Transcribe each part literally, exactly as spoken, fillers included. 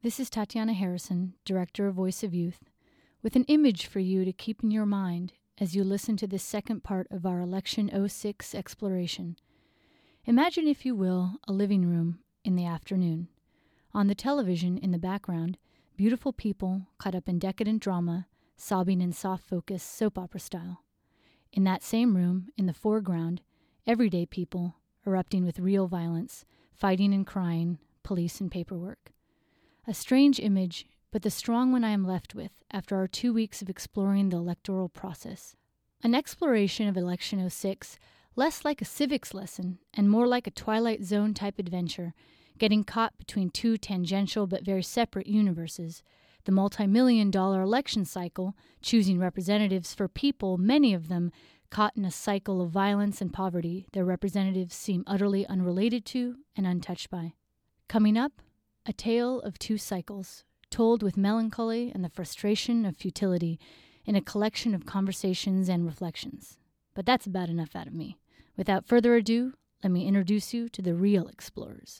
This is Tatiana Harrison, Director of Voice of Youth, with an image for you to keep in your mind as you listen to this second part of our Election oh six exploration. Imagine, if you will, a living room in the afternoon. On the television, in the background, beautiful people caught up in decadent drama, sobbing in soft focus, soap opera style. In that same room, in the foreground, everyday people erupting with real violence, fighting and crying, police and paperwork. A strange image, but the strong one I am left with after our two weeks of exploring the electoral process. An exploration of Election oh six, less like a civics lesson and more like a Twilight Zone type adventure, getting caught between two tangential but very separate universes. The multi-million dollar election cycle, choosing representatives for people, many of them caught in a cycle of violence and poverty their representatives seem utterly unrelated to and untouched by. Coming up, a tale of two cycles, told with melancholy and the frustration of futility in a collection of conversations and reflections. But that's about enough out of me. Without further ado, let me introduce you to the real explorers.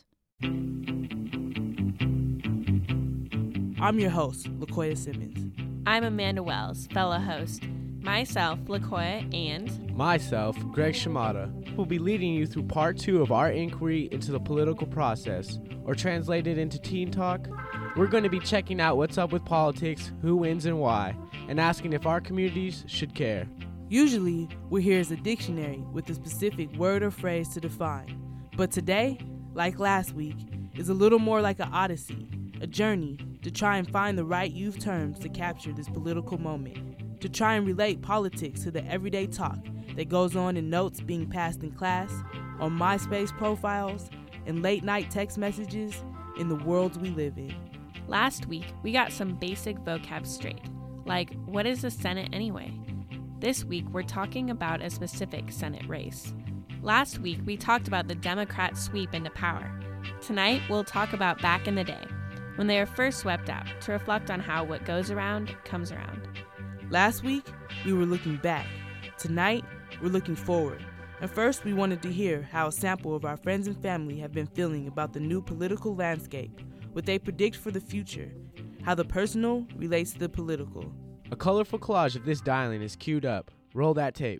I'm your host, LaQuoya Simmons. I'm Amanda Wells, fellow host. Myself, LaQuoya, and... Myself, Greg Shimada, who will be leading you through part two of our inquiry into the political process, or translated into teen talk, we're going to be checking out what's up with politics, who wins and why, and asking if our communities should care. Usually, we're here as a dictionary with a specific word or phrase to define. But today, like last week, is a little more like an odyssey, a journey to try and find the right youth terms to capture this political moment, to try and relate politics to the everyday talk that goes on in notes being passed in class, on MySpace profiles, and late-night text messages in the worlds we live in. Last week, we got some basic vocab straight, like, what is a Senate anyway? This week, we're talking about a specific Senate race. Last week, we talked about the Democrat sweep into power. Tonight, we'll talk about back in the day, when they were first swept out, to reflect on how what goes around comes around. Last week, we were looking back. Tonight, we're looking forward. And first, we wanted to hear how a sample of our friends and family have been feeling about the new political landscape, what they predict for the future, how the personal relates to the political. A colorful collage of this dialing is queued up. Roll that tape.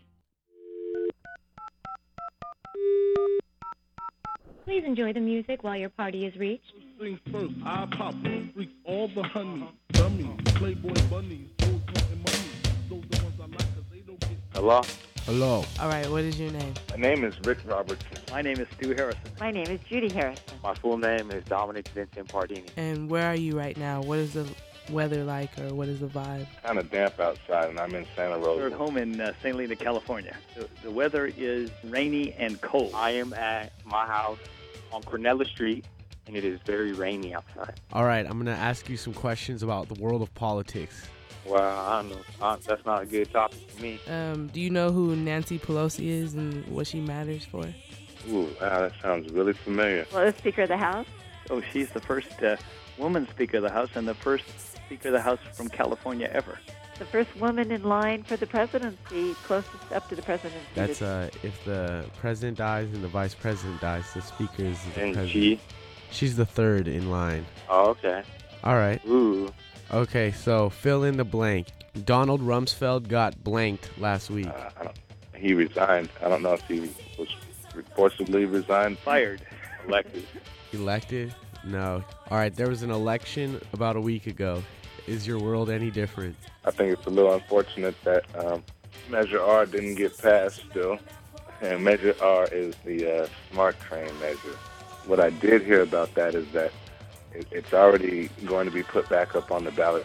Please enjoy the music while your party is reached. Things first, I pop, freak all the honey, dummies, playboy bunnies, those wanting money, those the ones I like 'cause they don't get... Hello? Hello. All right, what is your name? My name is Rick Robertson. My name is Stu Harrison. My name is Judy Harrison. My full name is Dominic Vincent Pardini. And where are you right now? What is the weather like, or what is the vibe? Kind of damp outside, and I'm in Santa Rosa. We're at home in uh, Saint Helena, California. The, the weather is rainy and cold. I am at my house on Cornella Street, and it is very rainy outside. All right, I'm going to ask you some questions about the world of politics. Well, I don't know. Uh, that's not a good topic for me. Um, do you know who Nancy Pelosi is and what she matters for? Ooh, wow, that sounds really familiar. Well, the Speaker of the House. Oh, she's the first uh, woman Speaker of the House and the first Speaker of the House from California ever. The first woman in line for the presidency, closest up to the presidency. That's uh, if the president dies and the vice president dies, the speaker is the And president. she? She's the third in line. Oh, okay. All right. Ooh. Okay, so fill in the blank. Donald Rumsfeld got blanked last week. Uh, I don't, he resigned. I don't know if he was forcibly resigned. Fired. Elected. Elected? No. All right, there was an election about a week ago. Is your world any different? I think it's a little unfortunate that um, Measure R didn't get passed still. And Measure R is the uh, smart train measure. What I did hear about that is that it, it's already going to be put back up on the ballot.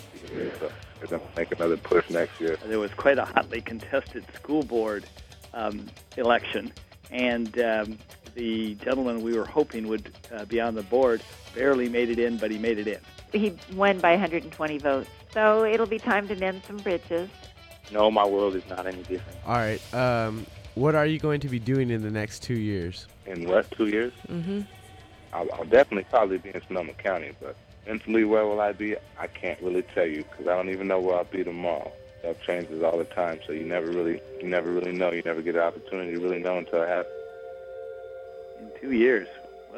So they're going to make another push next year. There was quite a hotly contested school board um, election, and um, the gentleman we were hoping would uh, be on the board barely made it in, but he made it in. He won by one hundred twenty votes, so it'll be time to mend some bridges. No, my world is not any different. All right, um, what are you going to be doing in the next two years? In what, two years? Mm-hmm. I'll, I'll definitely probably be in Sonoma County, but mentally where will I be? I can't really tell you because I don't even know where I'll be tomorrow. Stuff changes all the time, so you never really, you never really know. You never get an opportunity to really know until it happens. In two years, well,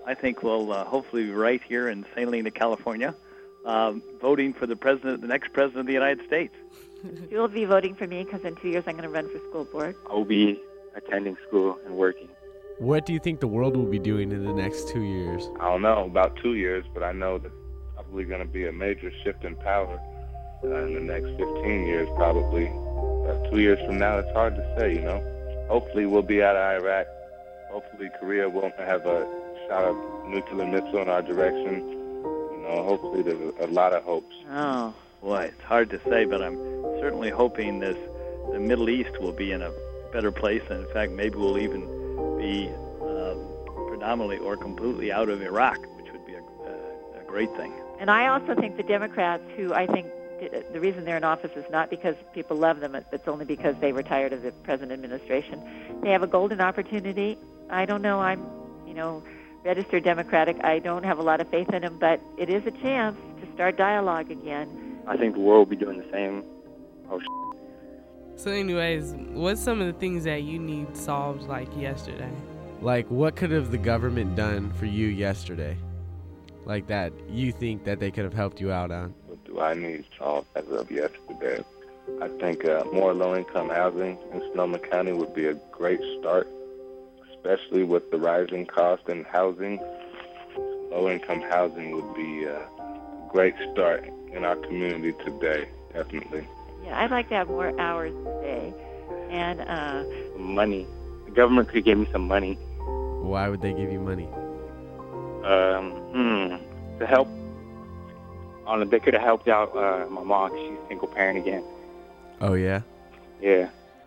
I think we'll uh, hopefully be right here in Saint Helena, California, um, voting for the president, the next president of the United States. You'll be voting for me because in two years I'm going to run for school board. I'll be attending school and working. What do you think the world will be doing in the next two years? I don't know about two years, but I know that probably going to be a major shift in power uh, in the next fifteen years, probably. Uh, two years from now, it's hard to say, you know. Hopefully we'll be out of Iraq. Hopefully Korea won't have a shot of nuclear missile in our direction. You know, hopefully there's a, a lot of hopes. Oh, boy, it's hard to say, but I'm certainly hoping this the Middle East will be in a better place, and in fact, maybe we'll even be uh, predominantly or completely out of Iraq, which would be a, a, a great thing. And I also think the Democrats, who I think the reason they're in office is not because people love them, it's only because they were tired of the present administration. They have a golden opportunity. I don't know, I'm, you know, registered Democratic. I don't have a lot of faith in them, but it is a chance to start dialogue again. I think the world will be doing the same. Oh, sh- So anyways, what's some of the things that you need solved like yesterday? Like, what could have the government done for you yesterday? Like that you think that they could have helped you out on? What do I need solved as of yesterday? I think uh, more low-income housing in Sonoma County would be a great start, especially with the rising cost in housing. Low-income housing would be a great start in our community today, definitely. Yeah, I'd like to have more hours a day. And uh, money. The government could give me some money. Why would they give you money? Um, hmm, to help. On the, they could have helped out uh, my mom. She's a single parent again. Oh yeah. Yeah.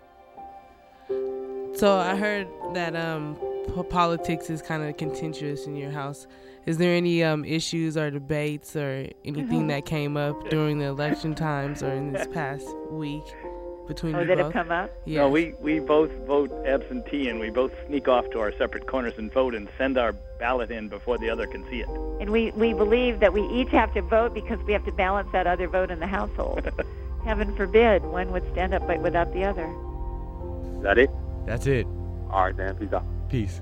So I heard that um, p- politics is kind of contentious in your house. Is there any um, issues or debates or anything that came up during the election times or in this past week between oh, you that both? have come up? Yes. No, we, we both vote absentee, and we both sneak off to our separate corners and vote and send our ballot in before the other can see it. And we, we believe that we each have to vote because we have to balance that other vote in the household. Heaven forbid one would stand up by, without the other. Is that it? That's it. All right, then. Peace out. Peace.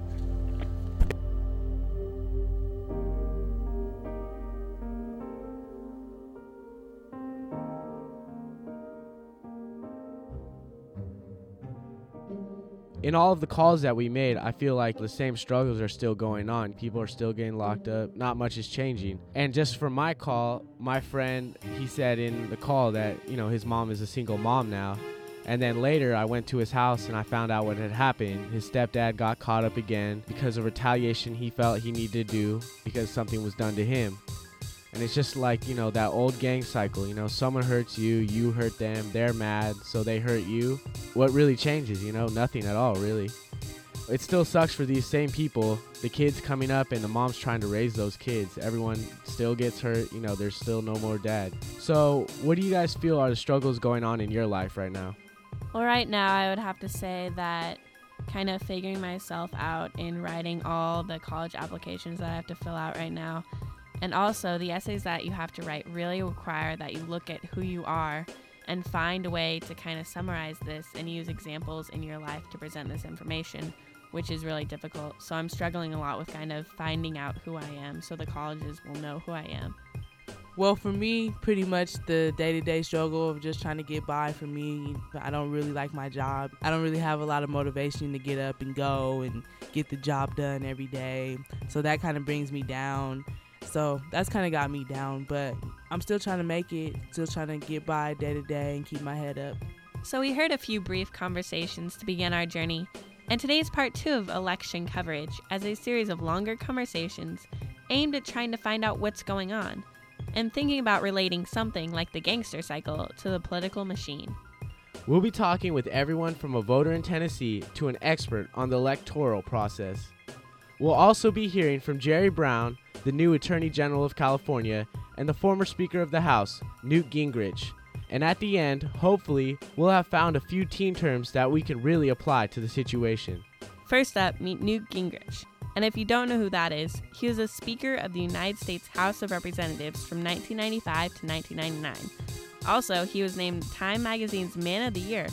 In all of the calls that we made, I feel like the same struggles are still going on. People are still getting locked up. Not much is changing. And just for my call, my friend, he said in the call that, you know, his mom is a single mom now. And then later I went to his house and I found out what had happened. His stepdad got caught up again because of retaliation he felt he needed to do because something was done to him. And it's just like, you know, that old gang cycle. You know, someone hurts you, you hurt them, they're mad, so they hurt you. What really changes, you know? Nothing at all, really. It still sucks for these same people, the kids coming up and the mom's trying to raise those kids. Everyone still gets hurt, you know, there's still no more dad. So what do you guys feel are the struggles going on in your life right now? Well, right now I would have to say that kind of figuring myself out in writing all the college applications that I have to fill out right now. And also, the essays that you have to write really require that you look at who you are and find a way to kind of summarize this and use examples in your life to present this information, which is really difficult. So I'm struggling a lot with kind of finding out who I am so the colleges will know who I am. Well, for me, pretty much the day-to-day struggle of just trying to get by for me. I don't really like my job. I don't really have a lot of motivation to get up and go and get the job done every day. So that kind of brings me down. So that's kind of got me down, but I'm still trying to make it, still trying to get by day to day and keep my head up. So we heard a few brief conversations to begin our journey, and today's part two of election coverage as a series of longer conversations aimed at trying to find out what's going on and thinking about relating something like the gangster cycle to the political machine. We'll be talking with everyone from a voter in Tennessee to an expert on the electoral process. We'll also be hearing from Jerry Brown, the new Attorney General of California, and the former Speaker of the House, Newt Gingrich. And at the end, hopefully, we'll have found a few teen terms that we can really apply to the situation. First up, meet Newt Gingrich. And if you don't know who that is, he was a Speaker of the United States House of Representatives from nineteen ninety-five to nineteen ninety-nine. Also, he was named Time Magazine's Man of the Year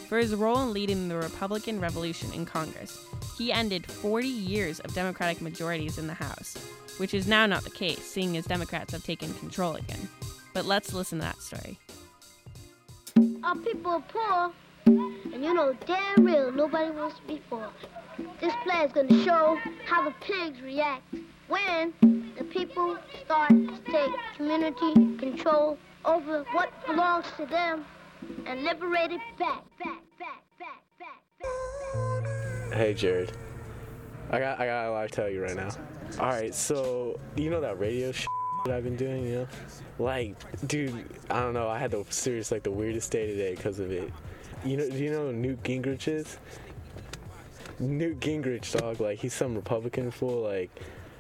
for his role in leading the Republican Revolution in Congress. He ended forty years of Democratic majorities in the House, which is now not the case, seeing as Democrats have taken control again. But let's listen to that story. Our people are poor, and you know damn real nobody wants to be poor. This play is going to show how the pigs react when the people start to take community control over what belongs to them and liberate it back, back, back, back, back, back, back. Hey, Jared. I got I got a lot to tell you right now. All right, so you know that radio shit that I've been doing, you know? Like, dude, I don't know. I had the serious, like, the weirdest day today because of it. You know, do you know who Newt Gingrich is? Newt Gingrich, dog. Like, he's some Republican fool, like.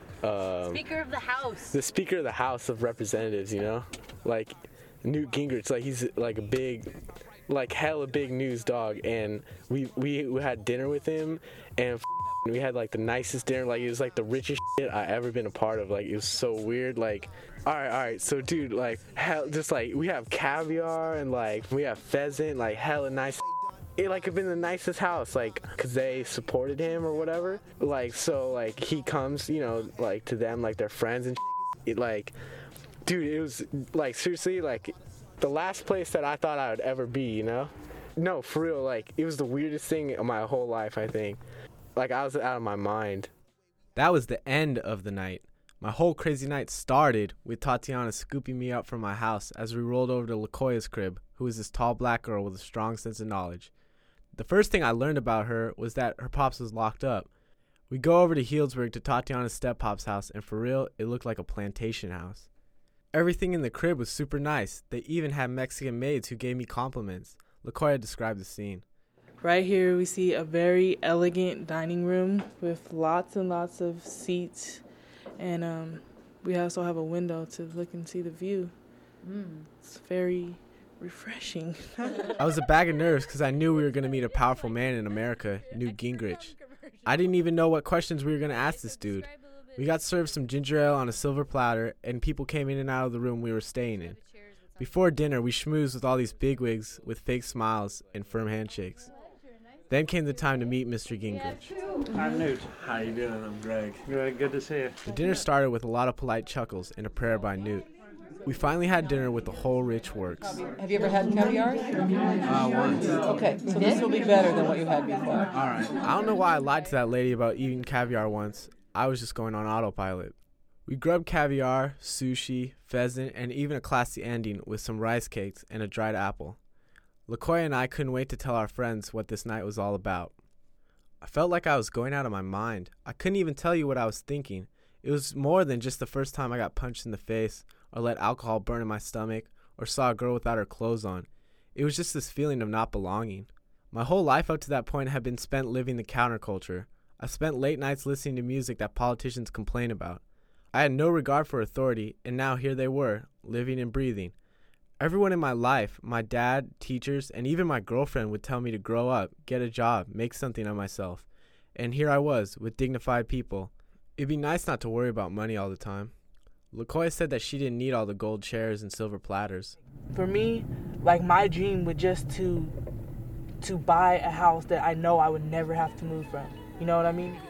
Um, Speaker of the House. The Speaker of the House of Representatives, you know? Like, Newt Gingrich, like, he's like a big, like, hella big news dog. And we, we, we had dinner with him, and f- we had, like, the nicest dinner. Like, it was, like, the richest shit I ever been a part of. Like, it was so weird. Like, all right, all right. So, dude, like, hell, just, like, we have caviar, and, like, we have pheasant, like, hella nice. It, like, had been the nicest house, like, because they supported him or whatever. Like, so, like, he comes, you know, like, to them, like, their friends and shit. It, like, dude, it was, like, seriously, like, the last place that I thought I would ever be, you know? No, for real, like, it was the weirdest thing in my whole life, I think. Like, I was out of my mind. That was the end of the night. My whole crazy night started with Tatiana scooping me up from my house as we rolled over to LaKoya's crib, who is this tall black girl with a strong sense of knowledge. The first thing I learned about her was that her pops was locked up. We go over to Healdsburg to Tatiana's step-pop's house, and for real, it looked like a plantation house. Everything in the crib was super nice. They even had Mexican maids who gave me compliments. LaKoya described the scene. Right here we see a very elegant dining room with lots and lots of seats, and um, we also have a window to look and see the view. Mm. It's very refreshing. I was a bag of nerves because I knew we were going to meet a powerful man in America, Newt Gingrich. I didn't even know what questions we were going to ask this dude. We got served some ginger ale on a silver platter, and people came in and out of the room we were staying in. Before dinner, we schmoozed with all these bigwigs with fake smiles and firm handshakes. Then came the time to meet Mister Gingrich. I'm Newt. How you doing? I'm Greg. Good, good to see you. The dinner started with a lot of polite chuckles and a prayer by Newt. We finally had dinner with the whole rich works. Have you ever had caviar? Uh, once. Okay, so this will be better than what you had before. All right. I don't know why I lied to that lady about eating caviar once. I was just going on autopilot. We grubbed caviar, sushi, pheasant, and even a classy ending with some rice cakes and a dried apple. LaKoya and I couldn't wait to tell our friends what this night was all about. I felt like I was going out of my mind. I couldn't even tell you what I was thinking. It was more than just the first time I got punched in the face, or let alcohol burn in my stomach, or saw a girl without her clothes on. It was just this feeling of not belonging. My whole life up to that point had been spent living the counterculture. I spent late nights listening to music that politicians complain about. I had no regard for authority, and now here they were, living and breathing. Everyone in my life, my dad, teachers, and even my girlfriend would tell me to grow up, get a job, make something of myself. And here I was, with dignified people. It'd be nice not to worry about money all the time. LaKoya said that she didn't need all the gold chairs and silver platters. For me, like, my dream would just to to buy a house that I know I would never have to move from. You know what I mean?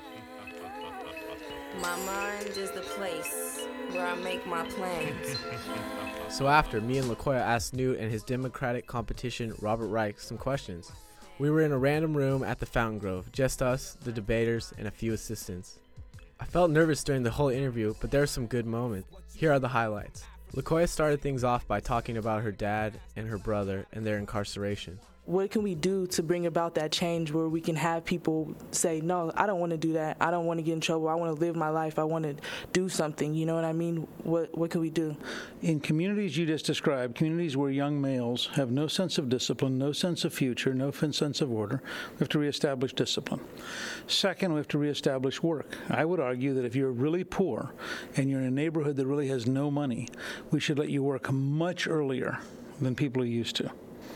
My mind is the place where I make my plans. So after, me and LaKoya asked Newt and his Democratic competition, Robert Reich, some questions. We were in a random room at the Fountain Grove, just us, the debaters, and a few assistants. I felt nervous during the whole interview, but there were some good moments. Here are the highlights. LaKoya started things off by talking about her dad and her brother and their incarceration. What can we do to bring about that change where we can have people say, no, I don't want to do that. I don't want to get in trouble. I want to live my life. I want to do something. You know what I mean? What what can we do? In communities you just described, communities where young males have no sense of discipline, no sense of future, no sense of order, we have to reestablish discipline. Second, we have to reestablish work. I would argue that if you're really poor and you're in a neighborhood that really has no money, we should let you work much earlier than people are used to.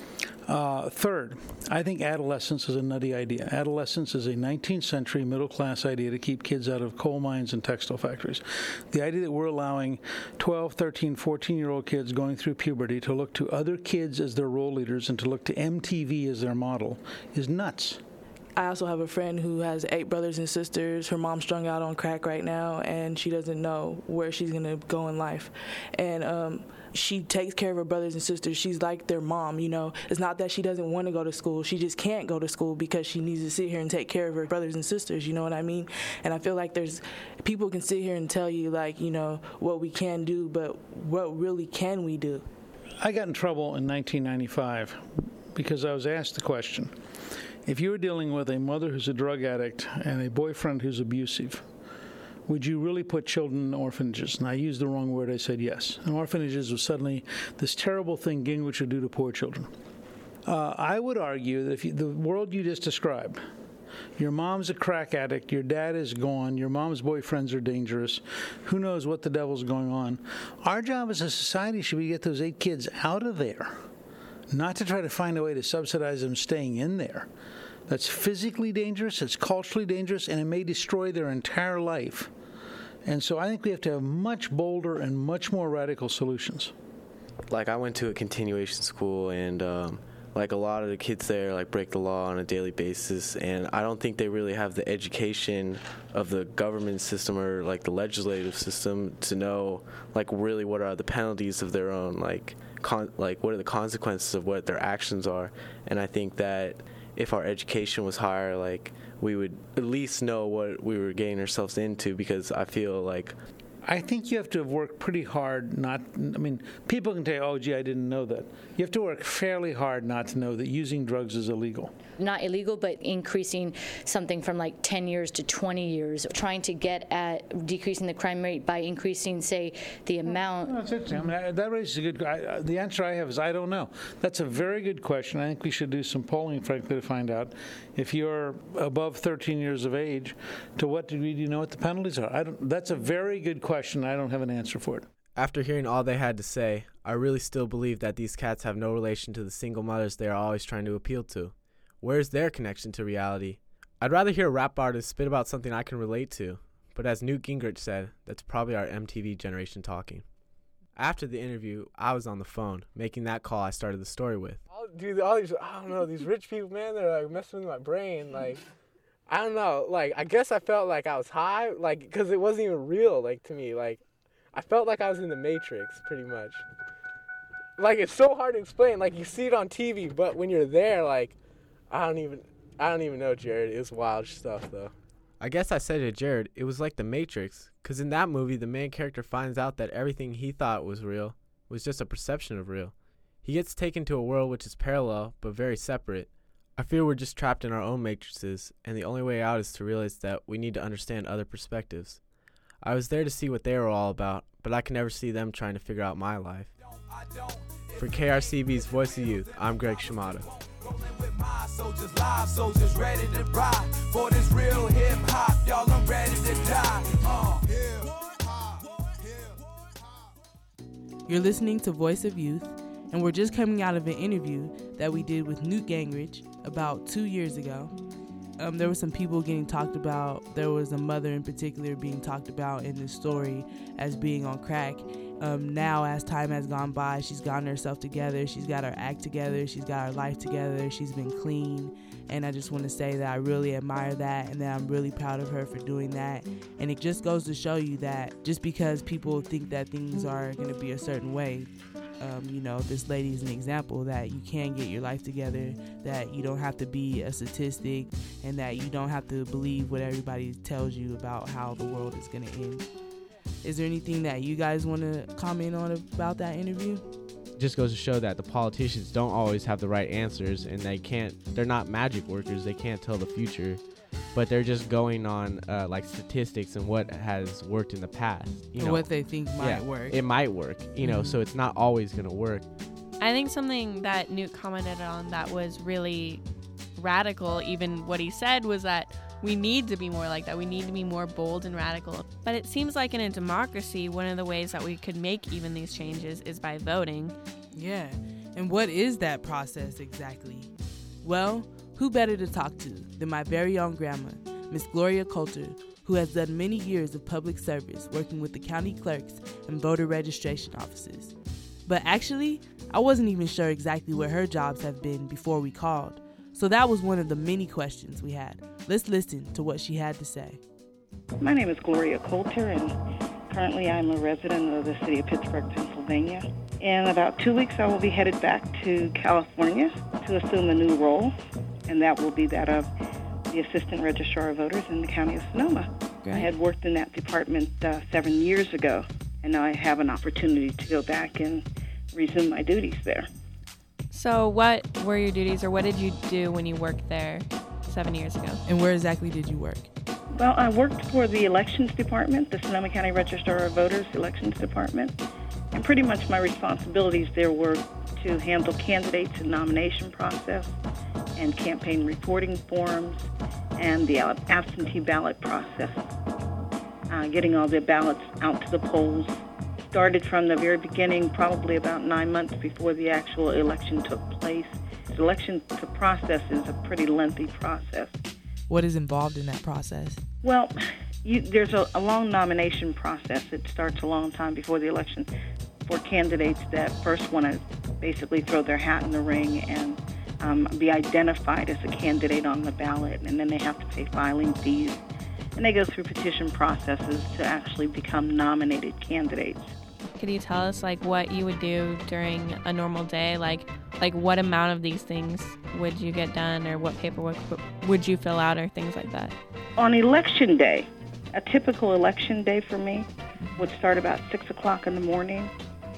Uh, third, I think adolescence is a nutty idea. Adolescence is a nineteenth century middle-class idea to keep kids out of coal mines and textile factories. The idea that we're allowing twelve, thirteen, fourteen-year-old kids going through puberty to look to other kids as their role leaders and to look to M T V as their model is nuts. I also have a friend who has eight brothers and sisters. Her mom's strung out on crack right now, and she doesn't know where she's going to go in life. And um, she takes care of her brothers and sisters. She's like their mom, you know. It's not that she doesn't want to go to school. She just can't go to school because she needs to sit here and take care of her brothers and sisters, you know what I mean? And I feel like there's people can sit here and tell you, like, you know, what we can do, but what really can we do? I got in trouble in nineteen ninety-five because I was asked the question, if you were dealing with a mother who's a drug addict and a boyfriend who's abusive, would you really put children in orphanages? And I used the wrong word. I said yes. And orphanages was suddenly this terrible thing Gingrich would do to poor children. Uh, I would argue that if you, the world you just described, your mom's a crack addict, your dad is gone, your mom's boyfriends are dangerous, who knows what the devil's going on. Our job as a society should be to get those eight kids out of there, not to try to find a way to subsidize them staying in there. That's physically dangerous, it's culturally dangerous, and it may destroy their entire life. And so I think we have to have much bolder and much more radical solutions. Like, I went to a continuation school, and um, like a lot of the kids there like break the law on a daily basis, and I don't think they really have the education of the government system or like the legislative system to know like really what are the penalties of their own, like con- like what are the consequences of what their actions are. And I think that if our education was higher, like we would at least know what we were getting ourselves into, because I feel like I think you have to have worked pretty hard not, I mean, people can tell you, oh, gee, I didn't know that. You have to work fairly hard not to know that using drugs is illegal. Not illegal, but increasing something from like ten years to twenty years, trying to get at decreasing the crime rate by increasing, say, the amount. Well, that's it. I mean, that raises a good, I, the answer I have is I don't know. That's a very good question. I think we should do some polling, frankly, to find out if you're above thirteen years of age, to what degree do you know what the penalties are? I don't, that's a very good question. I don't have an answer for it. After hearing all they had to say, I really still believe that these cats have no relation to the single mothers they are always trying to appeal to. Where's their connection to reality? I'd rather hear a rap artist spit about something I can relate to, but as Newt Gingrich said, that's probably our M T V generation talking. After the interview, I was on the phone, making that call I started the story with. Dude, all these, I don't know, these rich people, man, they're like messing with my brain. Like, I don't know, like, I guess I felt like I was high, like, because it wasn't even real, like, to me. Like, I felt like I was in the Matrix, pretty much. Like, it's so hard to explain. Like, you see it on T V, but when you're there, like, I don't even, I don't even know, Jared. It was wild stuff, though. I guess I said to Jared, it was like The Matrix, because in that movie, the main character finds out that everything he thought was real was just a perception of real. He gets taken to a world which is parallel, but very separate. I feel we're just trapped in our own matrices, and the only way out is to realize that we need to understand other perspectives. I was there to see what they were all about, but I can never see them trying to figure out my life. For K R C B's Voice of Youth, I'm Greg Shimada. Soldiers live, soldiers ready to ride for this real hip hop, y'all. I'm ready to die. Uh. You're listening to Voice of Youth, and we're just coming out of an interview that we did with Newt Gingrich about two years ago. Um, there were some people getting talked about. There was a mother in particular being talked about in this story as being on crack. Um, now, as time has gone by, she's gotten herself together. She's got her act together. She's got her life together. She's been clean. And I just want to say that I really admire that, and that I'm really proud of her for doing that. And it just goes to show you that just because people think that things are going to be a certain way, um, you know, this lady is an example that you can get your life together, that you don't have to be a statistic, and that you don't have to believe what everybody tells you about how the world is going to end. Is there anything that you guys want to comment on about that interview? It just goes to show that the politicians don't always have the right answers, and they can't, they're not magic workers. They can't tell the future, but they're just going on uh, like statistics and what has worked in the past. You know, what they think might yeah, work. It might work, you know, mm-hmm. So it's not always going to work. I think something that Newt commented on that was really radical, even what he said, was that we need to be more like that. We need to be more bold and radical. But it seems like in a democracy, one of the ways that we could make even these changes is by voting. Yeah. And what is that process exactly? Well, who better to talk to than my very own grandma, Miss Gloria Coulter, who has done many years of public service working with the county clerks and voter registration offices. But actually, I wasn't even sure exactly what her jobs have been before we called. So that was one of the many questions we had. Let's listen to what she had to say. My name is Gloria Coulter, and currently I'm a resident of the city of Pittsburgh, Pennsylvania. In about two weeks, I will be headed back to California to assume a new role, and that will be that of the Assistant Registrar of Voters in the County of Sonoma. Great. I had worked in that department uh, seven years ago, and now I have an opportunity to go back and resume my duties there. So what were your duties, or what did you do when you worked there seven years ago? And where exactly did you work? Well, I worked for the Elections Department, the Sonoma County Registrar of Voters Elections Department, and pretty much my responsibilities there were to handle candidates and nomination process and campaign reporting forms and the absentee ballot process, uh, getting all the ballots out to the polls. Started from the very beginning, probably about nine months before the actual election took place. The election to process is a pretty lengthy process. What is involved in that process? Well, you, there's a, a long nomination process. It starts a long time before the election for candidates that first want to basically throw their hat in the ring and um, be identified as a candidate on the ballot, and then they have to pay filing fees. And they go through petition processes to actually become nominated candidates. Could you tell us like what you would do during a normal day? Like like what amount of these things would you get done, or what paperwork would you fill out, or things like that? On election day, a typical election day for me would start about six o'clock in the morning,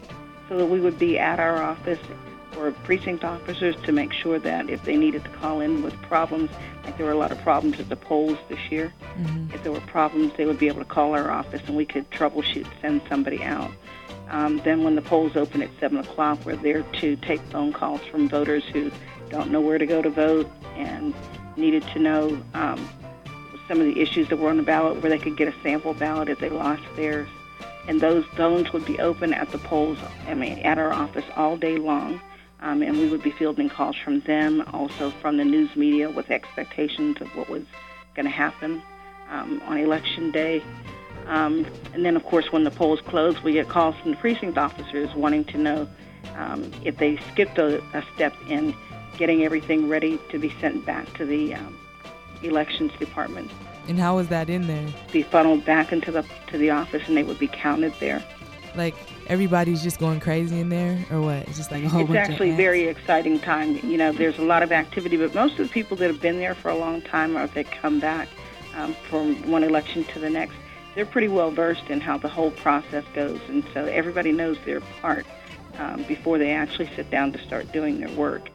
so that we would be at our office for precinct officers to make sure that if they needed to call in with problems, like there were a lot of problems at the polls this year, mm-hmm. if there were problems, they would be able to call our office and we could troubleshoot, send somebody out. Um, then when the polls open at seven o'clock, we're there to take phone calls from voters who don't know where to go to vote and needed to know um, some of the issues that were on the ballot, where they could get a sample ballot if they lost theirs. And those phones would be open at the polls, I mean, at our office all day long. Um, and we would be fielding calls from them, also from the news media with expectations of what was going to happen um, on election day. Um, and then, of course, when the polls close, we get calls from the precinct officers wanting to know um, if they skipped a, a step in getting everything ready to be sent back to the um, elections department. And how was that in there? Be funneled back into the to the office, and they would be counted there. Like everybody's just going crazy in there, or what? It's just like a whole it's bunch of It's actually a very exciting time. You know, there's a lot of activity, but most of the people that have been there for a long time, or that come back um, from one election to the next, they're pretty well versed in how the whole process goes, and so everybody knows their part um, before they actually sit down to start doing their work.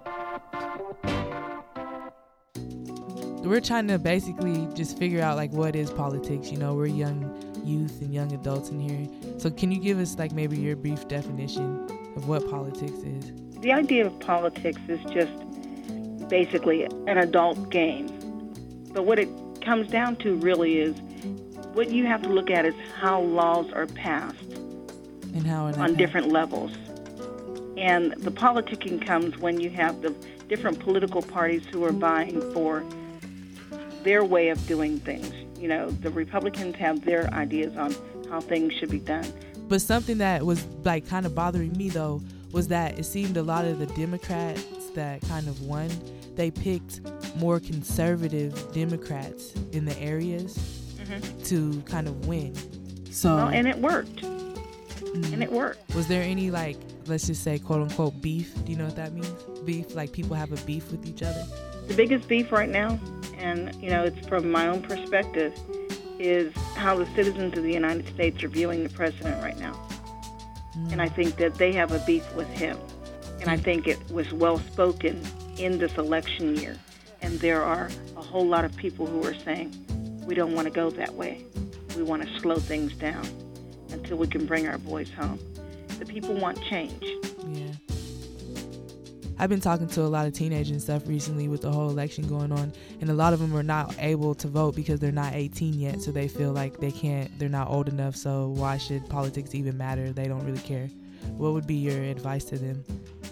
We're trying to basically just figure out like what is politics. You know, we're young youth and young adults in here. So can you give us like maybe your brief definition of what politics is? The idea of politics is just basically an adult game. But what it comes down to really is what you have to look at is how laws are passed and how on different levels. And the politicking comes when you have the different political parties who are vying for their way of doing things. You know, the Republicans have their ideas on how things should be done. But something that was like kind of bothering me though was that it seemed a lot of the Democrats that kind of won, they picked more conservative Democrats in the areas mm-hmm. to kind of win. So well, and it worked. Mm-hmm. And it worked. Was there any like, let's just say quote unquote beef? Do you know what that means? Beef, like people have a beef with each other? The biggest beef right now, and you know, it's from my own perspective, is how the citizens of the United States are viewing the president right now. Mm. And I think that they have a beef with him. And I think it was well spoken in this election year. And there are a whole lot of people who are saying, we don't want to go that way. We want to slow things down until we can bring our boys home. The people want change. Yeah. I've been talking to a lot of teenagers and stuff recently with the whole election going on, and a lot of them are not able to vote because they're not eighteen yet, so they feel like they can't, they're not old enough, so why should politics even matter? They don't really care. What would be your advice to them?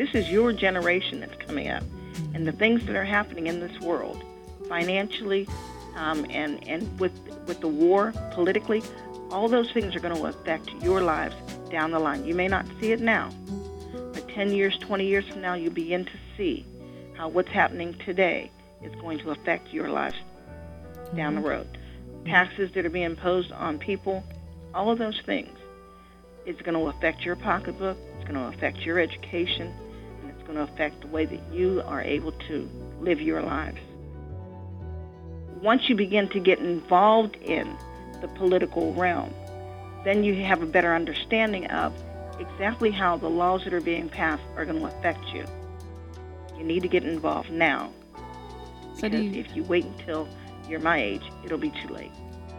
This is your generation that's coming up. And the things that are happening in this world, financially um, and, and with, with the war, politically, all those things are going to affect your lives down the line. You may not see it now, but ten years, twenty years from now, you begin to see how what's happening today is going to affect your lives down the road. Taxes that are being imposed on people, all of those things, it's going to affect your pocketbook, it's going to affect your education, and it's going to affect the way that you are able to live your lives. Once you begin to get involved in the political realm, then you have a better understanding of exactly how the laws that are being passed are going to affect you. You need to get involved now, So because do you- if you wait until you're my age, it'll be too late.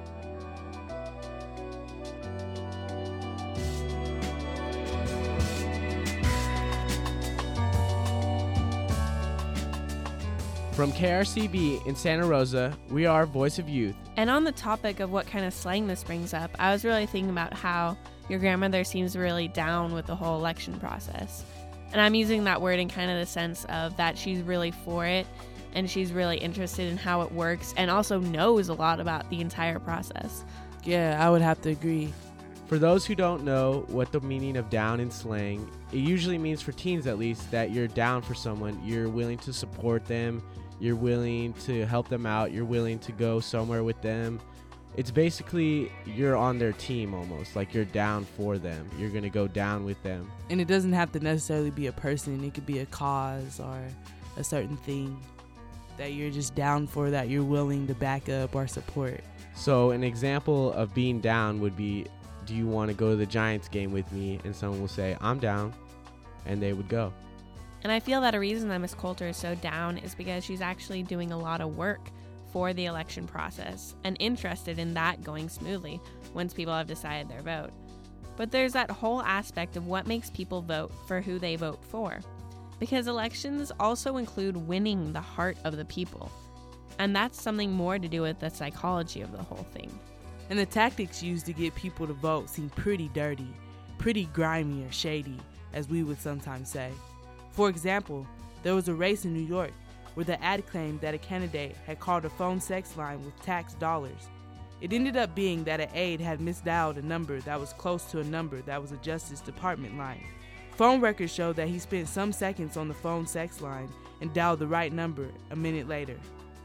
From K R C B in Santa Rosa, we are Voice of Youth. And on the topic of what kind of slang this brings up, I was really thinking about how your grandmother seems really down with the whole election process. And I'm using that word in kind of the sense of that she's really for it and she's really interested in how it works and also knows a lot about the entire process. Yeah, I would have to agree. For those who don't know what the meaning of down in slang, it usually means, for teens at least, that you're down for someone, you're willing to support them, you're willing to help them out, you're willing to go somewhere with them. It's basically you're on their team almost, like you're down for them. You're going to go down with them. And it doesn't have to necessarily be a person. It could be a cause or a certain thing that you're just down for, that you're willing to back up or support. So an example of being down would be, do you want to go to the Giants game with me? And someone will say, I'm down. And they would go. And I feel that a reason that Miss Coulter is so down is because she's actually doing a lot of work for the election process and interested in that going smoothly once people have decided their vote. But there's that whole aspect of what makes people vote for who they vote for. Because elections also include winning the heart of the people. And that's something more to do with the psychology of the whole thing. And the tactics used to get people to vote seem pretty dirty, pretty grimy or shady, as we would sometimes say. For example, there was a race in New York where the ad claimed that a candidate had called a phone sex line with tax dollars. It ended up being that an aide had misdialed a number that was close to a number that was a Justice Department line. Phone records showed that he spent some seconds on the phone sex line and dialed the right number a minute later.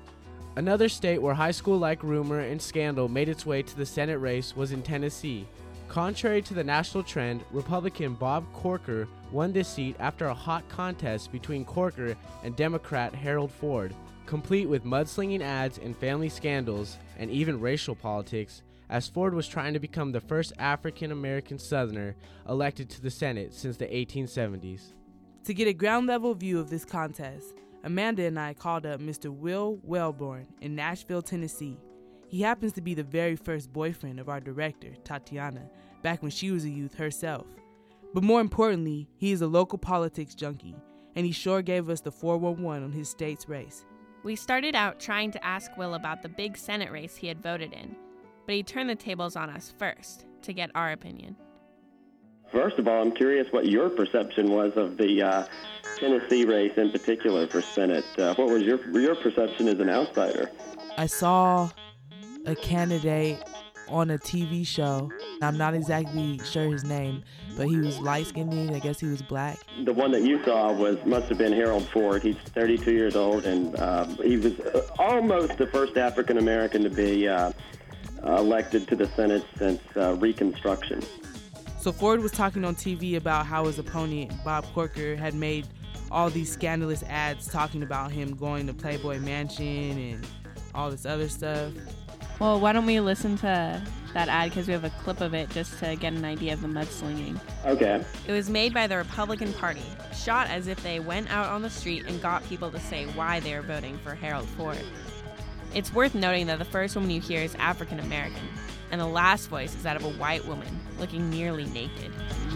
Another state where high school-like rumor and scandal made its way to the Senate race was in Tennessee. Contrary to the national trend, Republican Bob Corker won this seat after a hot contest between Corker and Democrat Harold Ford, complete with mudslinging ads and family scandals and even racial politics, as Ford was trying to become the first African-American Southerner elected to the Senate since the eighteen seventies. To get a ground-level view of this contest, Amanda and I called up Mister Will Wellborn in Nashville, Tennessee. He happens to be the very first boyfriend of our director, Tatiana, back when she was a youth herself. But more importantly, he is a local politics junkie, and he sure gave us the four one one on his state's race. We started out trying to ask Will about the big Senate race he had voted in, but he turned the tables on us first to get our opinion. First of all, I'm curious what your perception was of the uh, Tennessee race in particular for Senate. Uh, what was your your perception as an outsider? I saw a candidate on a T V show. I'm not exactly sure his name, but he was light-skinned. I guess he was black. The one that you saw was must have been Harold Ford. He's thirty-two years old, and um, he was almost the first African American to be uh, elected to the Senate since uh, Reconstruction. So Ford was talking on T V about how his opponent, Bob Corker, had made all these scandalous ads talking about him going to Playboy Mansion and all this other stuff. Well, why don't we listen to that ad, because we have a clip of it just to get an idea of the mudslinging. Okay. It was made by the Republican Party, shot as if they went out on the street and got people to say why they were voting for Harold Ford. It's worth noting that the first woman you hear is African American, and the last voice is that of a white woman looking nearly naked.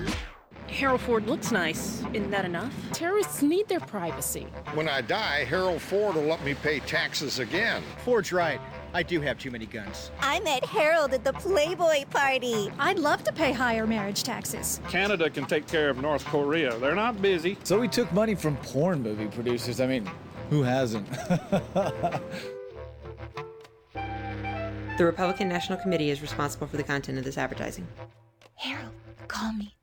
Harold Ford looks nice. Isn't that enough? Terrorists need their privacy. When I die, Harold Ford will let me pay taxes again. Ford's right. I do have too many guns. I met Harold at the Playboy party. I'd love to pay higher marriage taxes. Canada can take care of North Korea. They're not busy. So we took money from porn movie producers. I mean, who hasn't? The Republican National Committee is responsible for the content of this advertising. Harold, call me.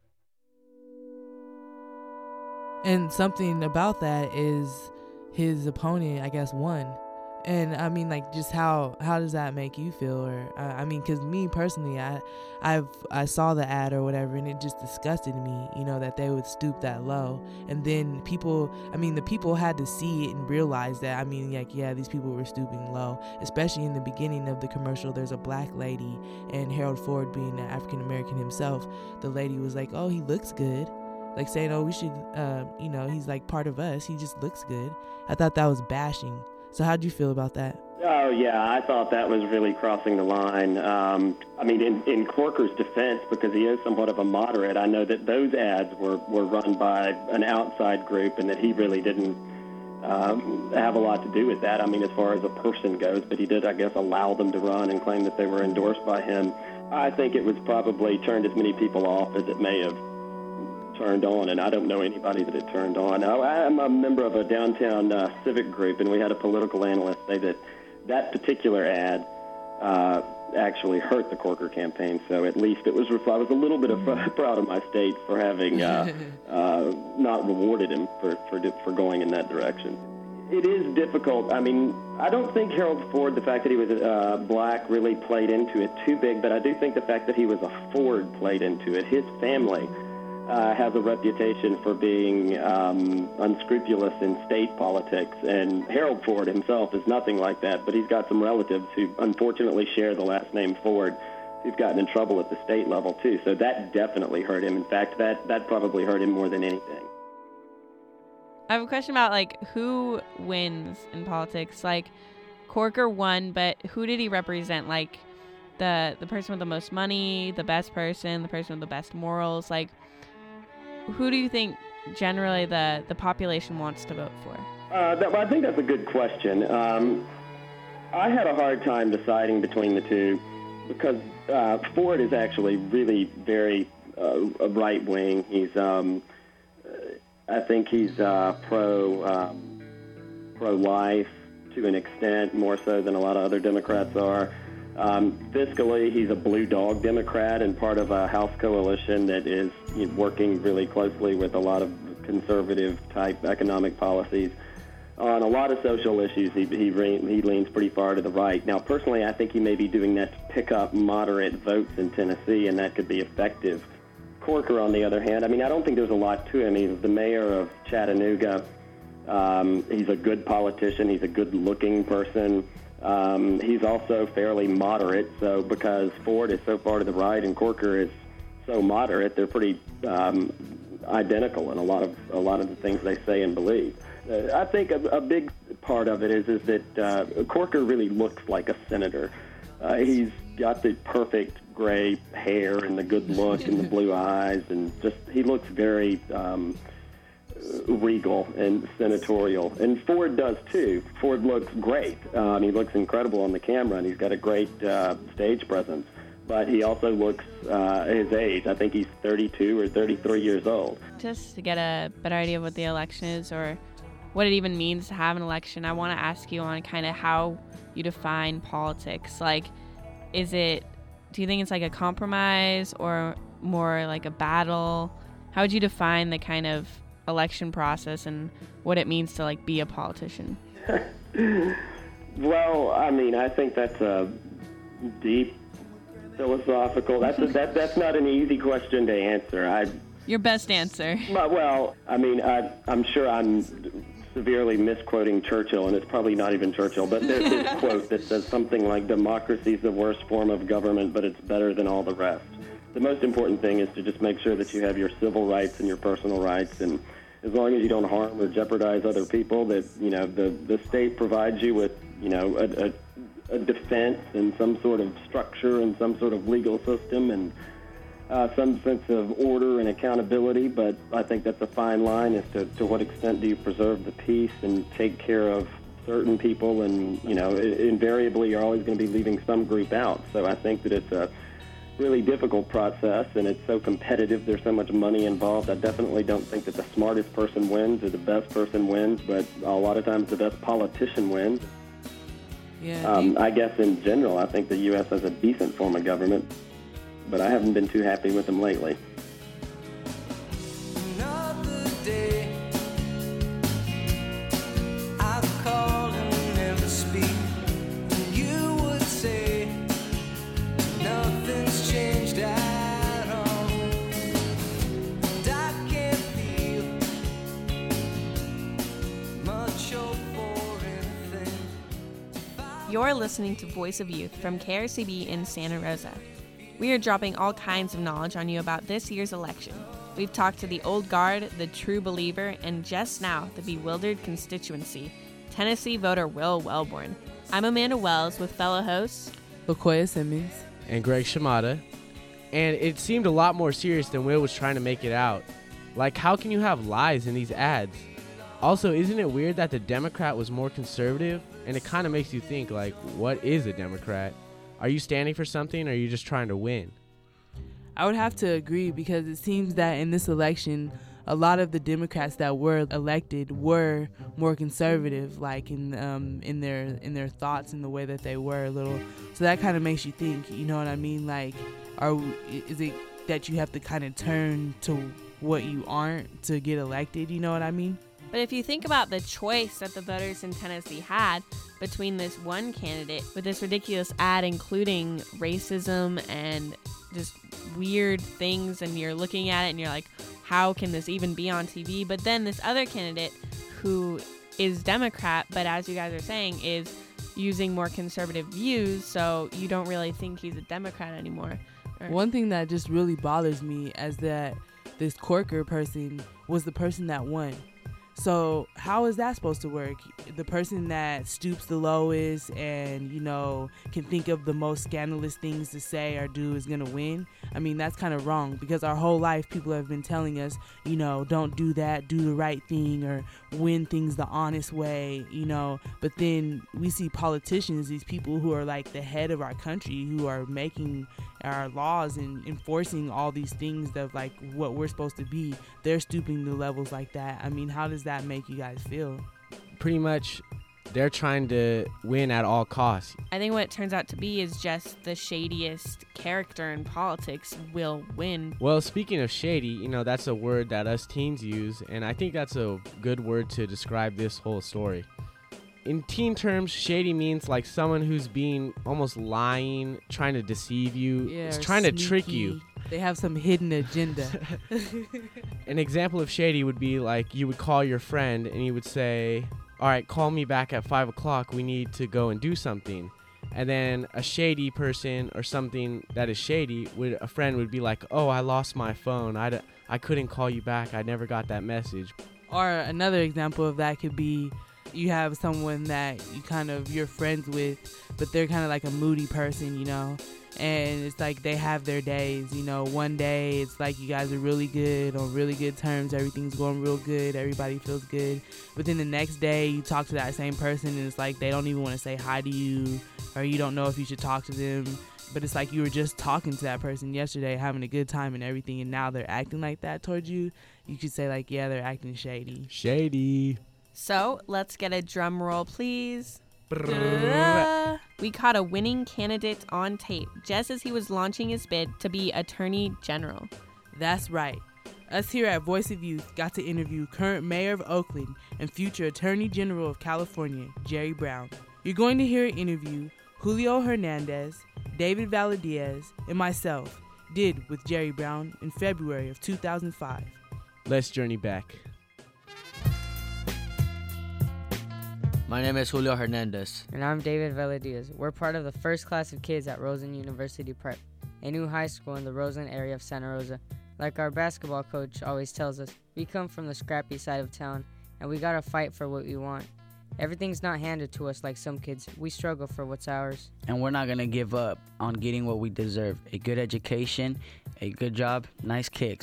And something about that is his opponent, I guess, won. And I mean, like, just how how does that make you feel? Or uh, I mean, because me personally, I I've I saw the ad or whatever, and it just disgusted me, you know, that they would stoop that low. And then people, I mean, the people had to see it and realize that. I mean, like, yeah, these people were stooping low, especially in the beginning of the commercial. There's a black lady, and Harold Ford, being an African American himself, the lady was like, "Oh, he looks good." Like saying, "Oh, we should, uh, you know, he's like part of us. He just looks good." I thought that was bashing. So how'd you feel about that? Oh, yeah, I thought that was really crossing the line. Um, I mean, in, in Corker's defense, because he is somewhat of a moderate, I know that those ads were, were run by an outside group and that he really didn't um, have a lot to do with that. I mean, as far as a person goes, but he did, I guess, allow them to run and claim that they were endorsed by him. I think it was probably turned as many people off as it may have turned on, and I don't know anybody that it turned on. I, I'm a member of a downtown uh, civic group, and we had a political analyst say that that particular ad uh, actually hurt the Corker campaign. So at least it was. I was a little bit of, uh, proud of my state for having uh, uh, not rewarded him for, for for going in that direction. It is difficult. I mean, I don't think Harold Ford, the fact that he was uh, black, really played into it too big, but I do think the fact that he was a Ford played into it. His family Uh, has a reputation for being um, unscrupulous in state politics, and Harold Ford himself is nothing like that, but he's got some relatives who unfortunately share the last name Ford who've gotten in trouble at the state level too, so that definitely hurt him. In fact, that, that probably hurt him more than anything. I have a question about, like, who wins in politics? Like, Corker won, but who did he represent? Like, the the person with the most money, the best person, the person with the best morals, like, who do you think generally the, the population wants to vote for? Uh, that, well, I think that's a good question. Um, I had a hard time deciding between the two because uh, Ford is actually really very uh, right-wing. He's, um, I think he's uh, pro, um, pro-life to an extent, more so than a lot of other Democrats are. Um, fiscally, he's a blue dog Democrat and part of a House coalition that is you know, working really closely with a lot of conservative-type economic policies. On a lot of social issues, he, he, he leans pretty far to the right. Now, personally, I think he may be doing that to pick up moderate votes in Tennessee, and that could be effective. Corker, on the other hand, I mean, I don't think there's a lot to him. He's the mayor of Chattanooga. Um, he's a good politician. He's a good-looking person. Um, he's also fairly moderate, so because Ford is so far to the right and Corker is so moderate, they're pretty um, identical in a lot of a lot of the things they say and believe. Uh, I think a, a big part of it is is that uh, Corker really looks like a senator. Uh, he's got the perfect gray hair and the good look and the blue eyes, and just he looks very Um, regal and senatorial, and Ford does too. Ford looks great. Um, he looks incredible on the camera, and he's got a great uh, stage presence. But he also looks uh, his age. I think he's thirty-two or thirty-three years old. Just to get a better idea of what the election is or what it even means to have an election, I want to ask you on kind of how you define politics. Like, is it? Do you think it's like a compromise or more like a battle? How would you define the kind of election process and what it means to like be a politician? Well, I mean, I think that's a deep philosophical. That's a, that that's not an easy question to answer. I your best answer. Well, I mean, I, I'm sure I'm severely misquoting Churchill, and it's probably not even Churchill. But there's this quote that says something like, "Democracy is the worst form of government, but it's better than all the rest." The most important thing is to just make sure that you have your civil rights and your personal rights, and as long as you don't harm or jeopardize other people, that, you know, the, the state provides you with, you know, a, a, a defense and some sort of structure and some sort of legal system and uh, some sense of order and accountability. But I think that's a fine line as to, to what extent do you preserve the peace and take care of certain people, and, you know, invariably you're always going to be leaving some group out. So I think that it's a really difficult process, and it's so competitive. There's so much money involved. I definitely don't think that the smartest person wins or the best person wins, but a lot of times the best politician wins. Yeah. Um, I guess in general, I think the U S has a decent form of government, but I haven't been too happy with them lately. Another day, I call and never speak. You would say nothing's changed at all. And I can't feel much hope for anything. You're listening to Voice of Youth from K R C B in Santa Rosa. We are dropping all kinds of knowledge on you about this year's election. We've talked to the old guard, the true believer, and just now, the bewildered constituency, Tennessee voter Will Wellborn. I'm Amanda Wells with fellow hosts LaQuoya Simmons and Greg Shimada. And it seemed a lot more serious than Will was trying to make it out. Like, how can you have lies in these ads? Also, isn't it weird that the Democrat was more conservative? And it kind of makes you think, like, what is a Democrat? Are you standing for something, or are you just trying to win? I would have to agree, because it seems that in this election, a lot of the Democrats that were elected were more conservative, like in um, in their in their thoughts and the way that they were a little. So that kind of makes you think, you know what I mean? Like, are is it that you have to kind of turn to what you aren't to get elected? You know what I mean? But if you think about the choice that the voters in Tennessee had between this one candidate with this ridiculous ad including racism and just weird things, and you're looking at it and you're like, how can this even be on T V? But then this other candidate who is Democrat, but as you guys are saying, is using more conservative views, so you don't really think he's a Democrat anymore. Or- One thing that just really bothers me is that this Corker person was the person that won. So how is that supposed to work? The person that stoops the lowest and, you know, can think of the most scandalous things to say or do is going to win? I mean, that's kind of wrong, because our whole life people have been telling us, you know, don't do that, do the right thing, or win things the honest way, you know. But then we see politicians, these people who are like the head of our country, who are making our laws and enforcing all these things of like what we're supposed to be. They're stooping to levels like that. I mean, how does that make you guys feel? Pretty much, they're trying to win at all costs. I think what it turns out to be is just the shadiest character in politics will win. Well, speaking of shady, you know, that's a word that us teens use, and I think that's a good word to describe this whole story. In teen terms, shady means like someone who's being almost lying, trying to deceive you, Yeah, it's or trying to trick sneaky. you. They have some hidden agenda. An example of shady would be like you would call your friend and you would say, all right, call me back at five o'clock. We need to go and do something. And then a shady person or something that is shady, would a friend would be like, oh, I lost my phone. I, d- I couldn't call you back. I never got that message. Or another example of that could be you have someone that you kind of, you're friends with, but they're kind of like a moody person, you know, and it's like they have their days, you know. One day it's like you guys are really good, on really good terms, everything's going real good, everybody feels good, but then the next day you talk to that same person and it's like they don't even want to say hi to you, or you don't know if you should talk to them, but it's like you were just talking to that person yesterday, having a good time and everything, and now they're acting like that towards you. You could say like, yeah, they're acting shady. Shady. So let's get a drum roll, please. Da-da-da. We caught a winning candidate on tape just as he was launching his bid to be Attorney General. That's right. Us here at Voice of Youth got to interview current Mayor of Oakland and future Attorney General of California, Jerry Brown. You're going to hear an interview Julio Hernandez, David Valadez, and myself did with Jerry Brown in February of two thousand five. Let's journey back. My name is Julio Hernandez. And I'm David Valadez. We're part of the first class of kids at Rosen University Prep, a new high school in the Rosen area of Santa Rosa. Like our basketball coach always tells us, we come from the scrappy side of town, and we gotta fight for what we want. Everything's not handed to us like some kids. We struggle for what's ours. And we're not gonna give up on getting what we deserve. A good education, a good job, nice kicks.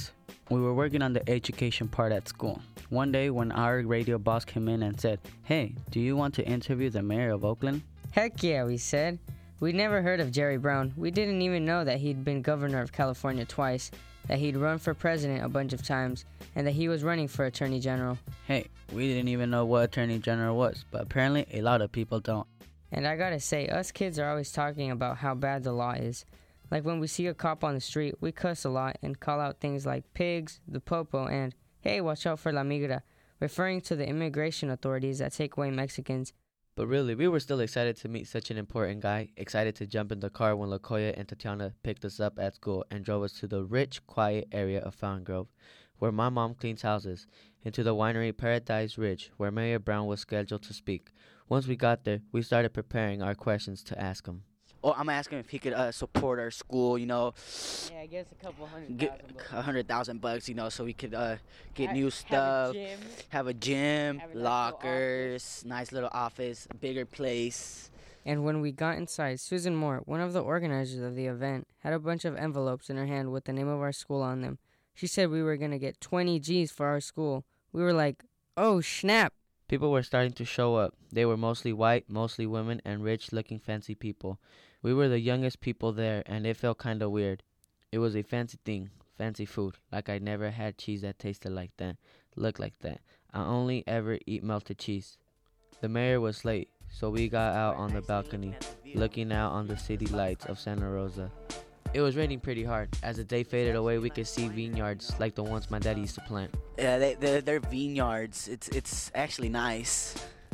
We were working on the education part at school. One day when our radio boss came in and said, "Hey, do you want to interview the mayor of Oakland?" Heck yeah, we said. We'd never heard of Jerry Brown. We didn't even know that he'd been governor of California twice, that he'd run for president a bunch of times, and that he was running for attorney general. Hey, we didn't even know what attorney general was, but apparently a lot of people don't. And I gotta say, us kids are always talking about how bad the law is. Like when we see a cop on the street, we cuss a lot and call out things like pigs, the popo, and, hey, watch out for la migra, referring to the immigration authorities that take away Mexicans. But really, we were still excited to meet such an important guy, excited to jump in the car when LaKoya and Tatiana picked us up at school and drove us to the rich, quiet area of Fountain Grove, where my mom cleans houses, and to the winery Paradise Ridge, where Mayor Brown was scheduled to speak. Once we got there, we started preparing our questions to ask him. Oh, I'm gonna ask him if he could uh, support our school, you know. Yeah, I guess a couple hundred get thousand bucks. a hundred thousand bucks, you know, so we could uh, get Ha- new have a stuff, gym. have a gym, Have a nice little lockers, nice little office, bigger place. And when we got inside, Susan Moore, one of the organizers of the event, had a bunch of envelopes in her hand with the name of our school on them. She said we were gonna get twenty G's for our school. We were like, oh, snap. People were starting to show up. They were mostly white, mostly women, and rich-looking fancy people. We were the youngest people there, and it felt kind of weird. It was a fancy thing, fancy food, like I never had cheese that tasted like that, looked like that. I only ever eat melted cheese. The mayor was late, so we got out on the balcony, looking out on the city lights of Santa Rosa. It was raining pretty hard. As the day faded away, we could see vineyards like the ones my dad used to plant. Yeah, they, they're, they're vineyards. It's it's actually nice.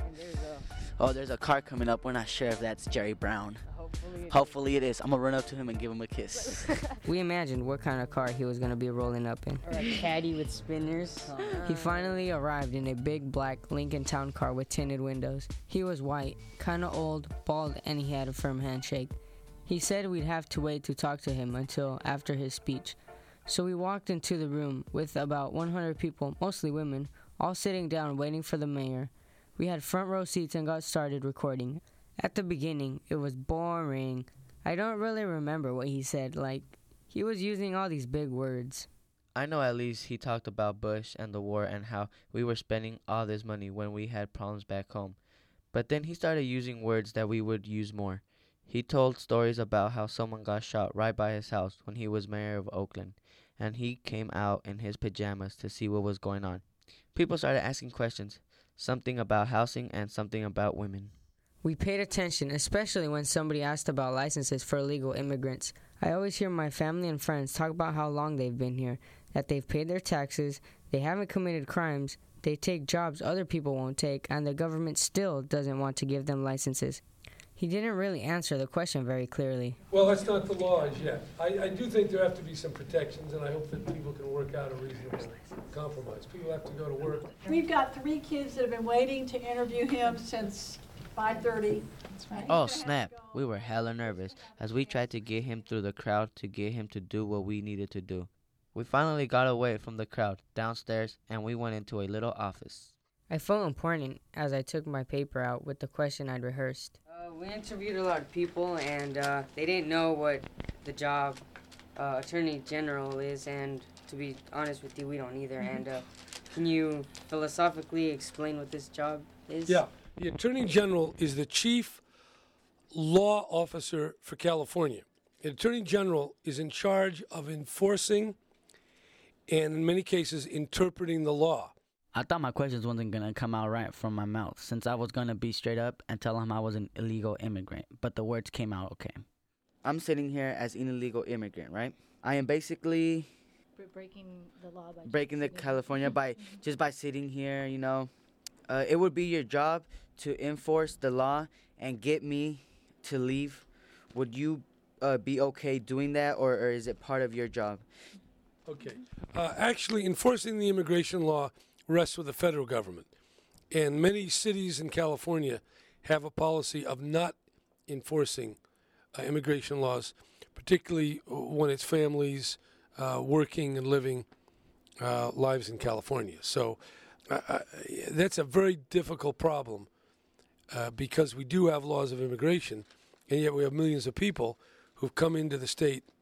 Oh, there's a car coming up. We're not sure if that's Jerry Brown. Hopefully it, Hopefully it is. I'm gonna run up to him and give him a kiss. We imagined what kind of car he was gonna be rolling up in. Or a caddy with spinners. He finally arrived in a big black Lincoln Town car with tinted windows. He was white, kinda old, bald, and he had a firm handshake. He said we'd have to wait to talk to him until after his speech. So we walked into the room with about one hundred people, mostly women, all sitting down waiting for the mayor. We had front row seats and got started recording. At the beginning, it was boring. I don't really remember what he said, like, he was using all these big words. I know at least he talked about Bush and the war and how we were spending all this money when we had problems back home. But then he started using words that we would use more. He told stories about how someone got shot right by his house when he was mayor of Oakland, and he came out in his pajamas to see what was going on. People started asking questions, something about housing and something about women. We paid attention, especially when somebody asked about licenses for illegal immigrants. I always hear my family and friends talk about how long they've been here, that they've paid their taxes, they haven't committed crimes, they take jobs other people won't take, and the government still doesn't want to give them licenses. He didn't really answer the question very clearly. Well, that's not the law as yet. I, I do think there have to be some protections, and I hope that people can work out a reasonable compromise. People have to go to work. We've got three kids that have been waiting to interview him since five thirty. Right. Oh, snap. We were hella nervous as we tried to get him through the crowd to get him to do what we needed to do. We finally got away from the crowd downstairs, and we went into a little office. I felt important as I took my paper out with the question I'd rehearsed. Uh, we interviewed a lot of people, and uh, they didn't know what the job uh, Attorney General is, and to be honest with you, we don't either. And uh, can you philosophically explain what this job is? Yeah, the Attorney General is the chief law officer for California. The Attorney General is in charge of enforcing and, in many cases, interpreting the law. I thought my questions wasn't going to come out right from my mouth, since I was going to be straight up and tell him I was an illegal immigrant, but the words came out okay. I'm sitting here as an illegal immigrant, right? I am basically breaking the law by breaking the California by just by sitting here, you know. Uh, it would be your job to enforce the law and get me to leave. Would you uh, be okay doing that, or, or is it part of your job? Okay. Uh, actually, enforcing the immigration law rests with the federal government. And many cities in California have a policy of not enforcing uh, immigration laws, particularly when it's families uh, working and living uh, lives in California. So uh, uh, that's a very difficult problem uh, because we do have laws of immigration, and yet we have millions of people who've come into the state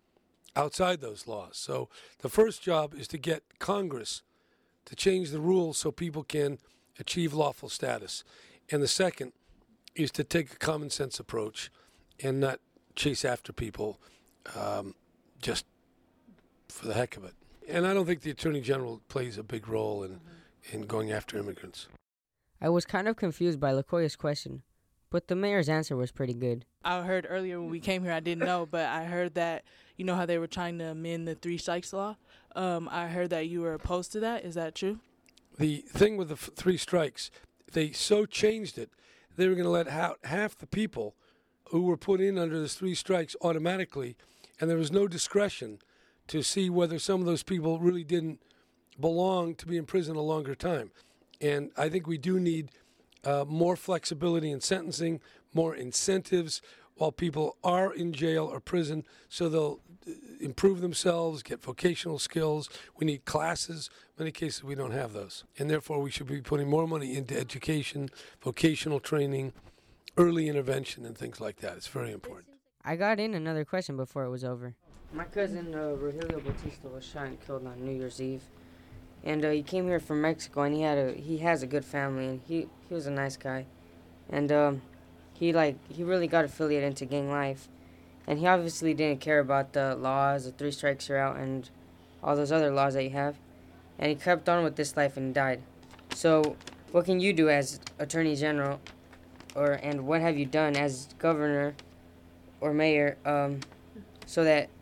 outside those laws. So the first job is to get Congress to change the rules so people can achieve lawful status. And the second is to take a common sense approach and not chase after people um, just for the heck of it. And I don't think the Attorney General plays a big role in, in going after immigrants. I was kind of confused by LaCoya's question, but the mayor's answer was pretty good. I heard earlier when we came here, I didn't know, but I heard that, you know how they were trying to amend the three strikes law? Um, I heard that you were opposed to that. Is that true? The thing with the f- three strikes, they so changed it, they were going to let ha- half the people who were put in under the three strikes automatically, and there was no discretion to see whether some of those people really didn't belong to be in prison a longer time. And I think we do need uh, more flexibility in sentencing, more incentives while people are in jail or prison so they'll improve themselves, get vocational skills. We need classes. In many cases, we don't have those. And therefore, we should be putting more money into education, vocational training, early intervention, and things like that. It's very important. I got in another question before it was over. My cousin, uh, Rogelio Bautista, was shot and killed on New Year's Eve. And uh, he came here from Mexico, and he had a he has a good family, and he, he was a nice guy. And um, he like he really got affiliated into gang life. And he obviously didn't care about the laws, the three strikes are out, and all those other laws that you have. And he kept on with this life and died. So what can you do as Attorney General, or and what have you done as governor or mayor um, so that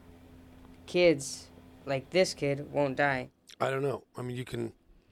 kids like this kid won't die? I don't know. I mean, you can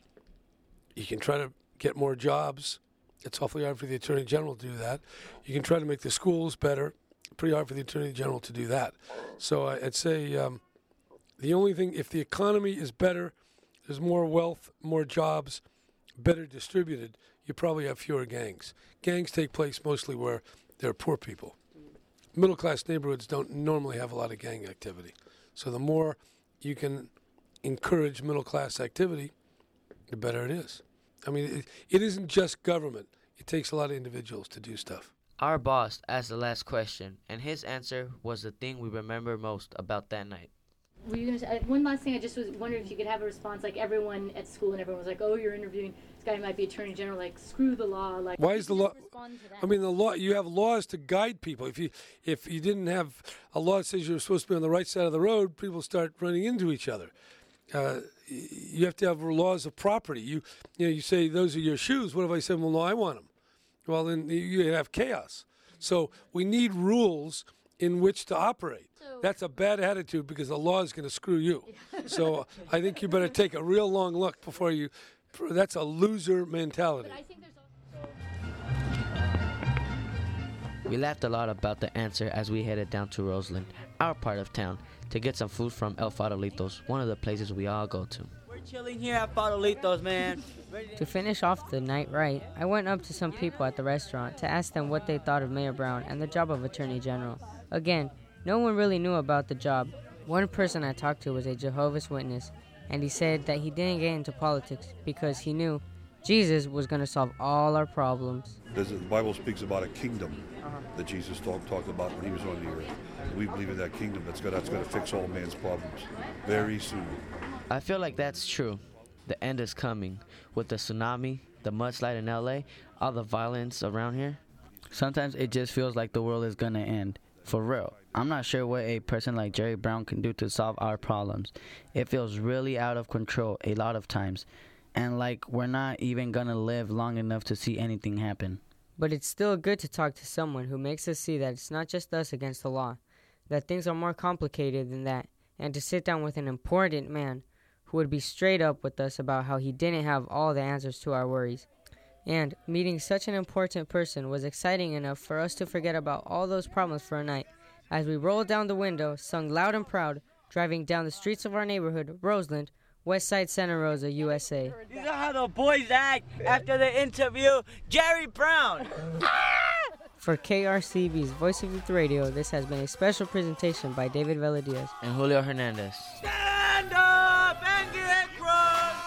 you can try to get more jobs. It's awfully hard for the Attorney General to do that. You can try to make the schools better. Pretty hard for the Attorney General to do that. So I'd say um, the only thing, if the economy is better, there's more wealth, more jobs, better distributed, you probably have fewer gangs. Gangs take place mostly where there are poor people. Middle-class neighborhoods don't normally have a lot of gang activity. So the more you can encourage middle-class activity, the better it is. I mean, it, it isn't just government. It takes a lot of individuals to do stuff. Our boss asked the last question, and his answer was the thing we remember most about that night. Were you gonna say, uh, one last thing, I just was wondering if you could have a response, like everyone at school and everyone was like, oh, you're interviewing this guy who might be Attorney General, like, screw the law. Like, why is the law? I mean, the law. You have laws to guide people. If you if you didn't have a law that says you're supposed to be on the right side of the road, people start running into each other. Uh, you have to have laws of property. You you know, you say those are your shoes. What if I say, well, no, I want them? Well, then you have chaos. So we need rules in which to operate. That's a bad attitude because the law is going to screw you. So I think you better take a real long look before you. That's a loser mentality. We laughed a lot about the answer as we headed down to Roseland, our part of town, to get some food from El Farolitos, one of the places we all go to. We're chilling here at Farolitos, man. To finish off the night right, I went up to some people at the restaurant to ask them what they thought of Mayor Brown and the job of Attorney General. Again, no one really knew about the job. One person I talked to was a Jehovah's Witness, and he said that he didn't get into politics because he knew Jesus was going to solve all our problems. There's, the Bible speaks about a kingdom uh-huh. that Jesus talk, talked about when he was on the earth. We believe in that kingdom that's going that's to fix all man's problems very soon. I feel like that's true. The end is coming. With the tsunami, the mudslide in L A, all the violence around here. Sometimes it just feels like the world is going to end. For real. I'm not sure what a person like Jerry Brown can do to solve our problems. It feels really out of control a lot of times. And like we're not even going to live long enough to see anything happen. But it's still good to talk to someone who makes us see that it's not just us against the law, that things are more complicated than that, and to sit down with an important man who would be straight up with us about how he didn't have all the answers to our worries. And meeting such an important person was exciting enough for us to forget about all those problems for a night, as we rolled down the window, sung loud and proud, driving down the streets of our neighborhood, Roseland, West Side Santa Rosa, U S A. These are how the boys act after the interview. Jerry Brown! For K R C B's Voice of Youth Radio, this has been a special presentation by David Veladiaz and Julio Hernandez. Stand up and get drunk!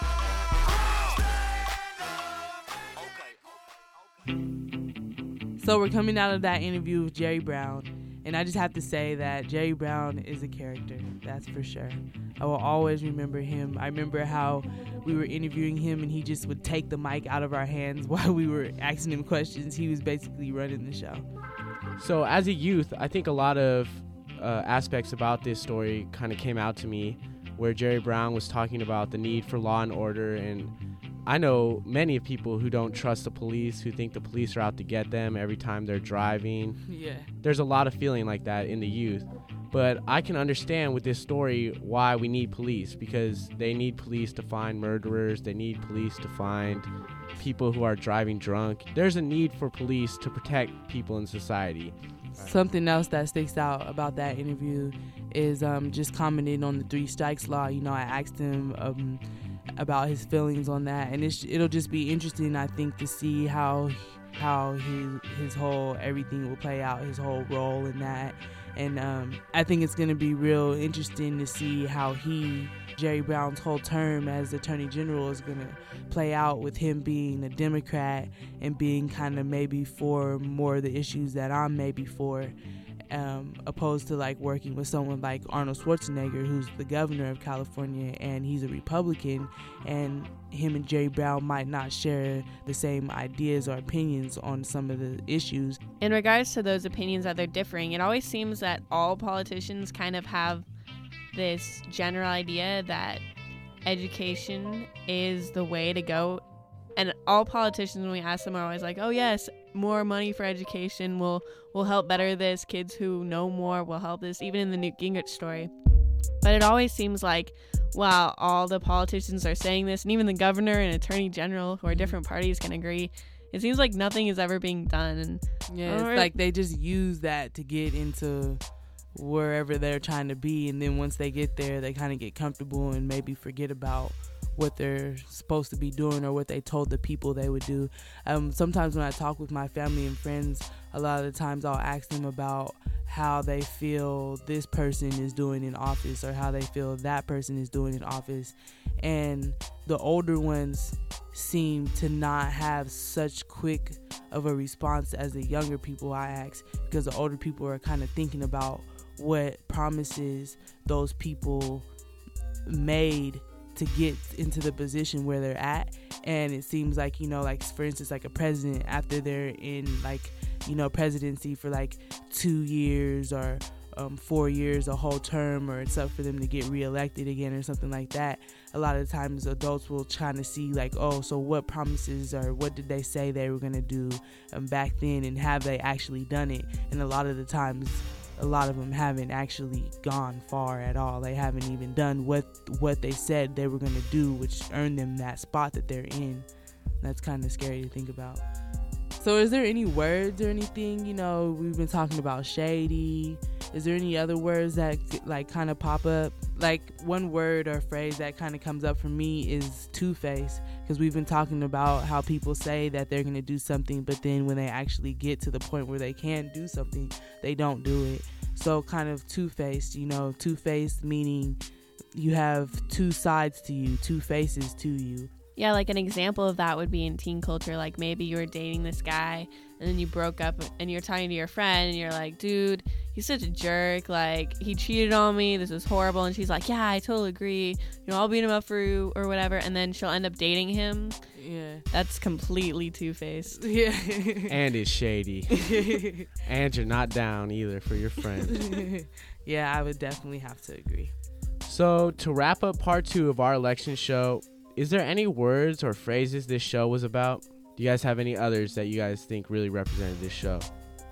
So we're coming out of that interview with Jerry Brown, And I just have to say that Jerry Brown is a character, that's for sure. I will always remember him. I remember how we were interviewing him and he just would take the mic out of our hands while we were asking him questions. He was basically running the show. So as a youth, I think a lot of uh, aspects about this story kind of came out to me, where Jerry Brown was talking about the need for law and order. And I know many people who don't trust the police, who think the police are out to get them every time they're driving. Yeah. There's a lot of feeling like that in the youth. But I can understand with this story why we need police, because they need police to find murderers. They need police to find people who are driving drunk. There's a need for police to protect people in society. Something else that sticks out about that interview is um, just commenting on the three strikes law. You know, I asked him um, about his feelings on that, and it's, it'll just be interesting, I think, to see how how his his whole everything will play out, his whole role in that. And um, I think it's going to be real interesting to see how he, Jerry Brown's whole term as Attorney General is going to play out, with him being a Democrat and being kind of maybe for more of the issues that I'm maybe for, um, opposed to like working with someone like Arnold Schwarzenegger, who's the governor of California, and he's a Republican, and him and Jerry Brown might not share the same ideas or opinions on some of the issues. In regards to those opinions that they're differing, it always seems that all politicians kind of have this general idea that education is the way to go. And all politicians, when we ask them, are always like, oh yes, more money for education will will help better this. Kids who know more will help this, even in the Newt Gingrich story. But it always seems like, while all the politicians are saying this, and even the governor and attorney general, who are different parties, can agree, it seems like nothing is ever being done. And yeah, it's like they just use that to get into wherever they're trying to be, and then once they get there, they kind of get comfortable and maybe forget about what they're supposed to be doing or what they told the people they would do. Um, sometimes when I talk with my family and friends, a lot of the times I'll ask them about how they feel this person is doing in office or how they feel that person is doing in office. And the older ones seem to not have such quick of a response as the younger people I ask, because the older people are kind of thinking about what promises those people made to get into the position where they're at. And it seems like, you know, like for instance, like a president, after they're in like, you know, presidency for like two years or um, four years, a whole term, or it's up for them to get reelected again or something like that, a lot of times adults will try to see like, oh, so what promises or what did they say they were going to do um, back then, and have they actually done it? And a lot of the times, a lot of them haven't actually gone far at all. They haven't even done what what they said they were going to do, which earned them that spot that they're in. That's kind of scary to think about. So is there any words or anything, you know, we've been talking about shady. Is there any other words that like kind of pop up? Like one word or phrase that kind of comes up for me is two-faced, because we've been talking about how people say that they're going to do something, but then when they actually get to the point where they can do something, they don't do it. So kind of two-faced, you know, two-faced meaning you have two sides to you, two faces to you. Yeah, like an example of that would be in teen culture. Like maybe you were dating this guy and then you broke up and you're talking to your friend and you're like, dude, he's such a jerk. Like, he cheated on me. This is horrible. And she's like, yeah, I totally agree. You know, I'll beat him up for you or whatever. And then she'll end up dating him. Yeah. That's completely two-faced. Yeah. And it's shady. And you're not down either for your friend. Yeah, I would definitely have to agree. So to wrap up part two of our election show, is there any words or phrases this show was about? Do you guys have any others that you guys think really represented this show?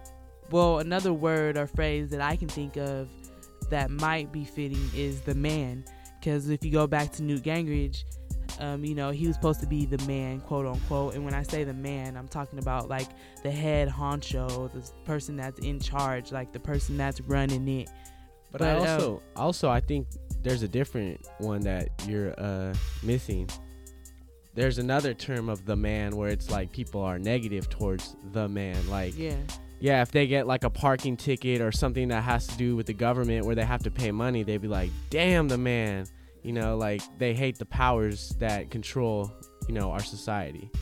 Well, another word or phrase that I can think of that might be fitting is the man. Because if you go back to Newt Gingrich, um, you know, he was supposed to be the man, quote unquote. And when I say the man, I'm talking about like the head honcho, the person that's in charge, like the person that's running it. But, but I also, um, also I think there's a different one that you're uh, missing. There's another term of the man where it's like people are negative towards the man. Like, yeah. Yeah, if they get like a parking ticket or something that has to do with the government where they have to pay money, they'd be like, damn the man. You know, like they hate the powers that control, you know, our society.